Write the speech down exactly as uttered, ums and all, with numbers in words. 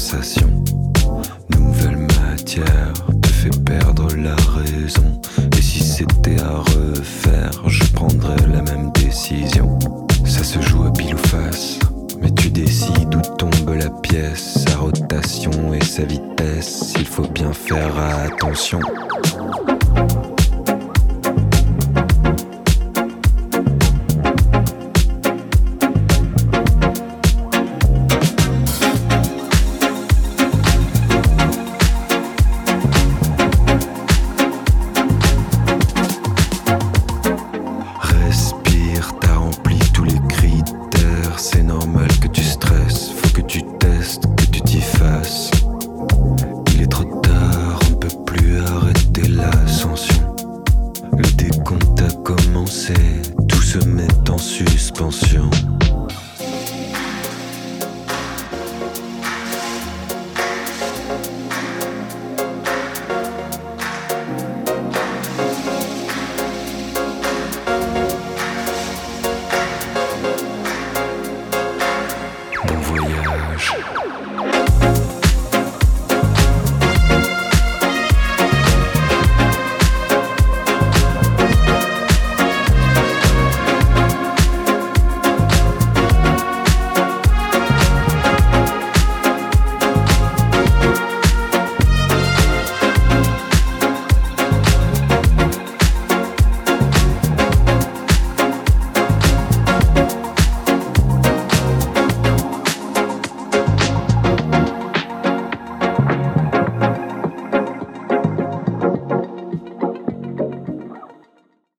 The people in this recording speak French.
sensation. Nouvelle matière te fait perdre la raison. Et si c'était à refaire, je prendrais la même décision. Ça se joue à pile ou face, mais tu décides où tombe la pièce. Sa rotation et sa vitesse, il faut bien faire attention. Bon voyage.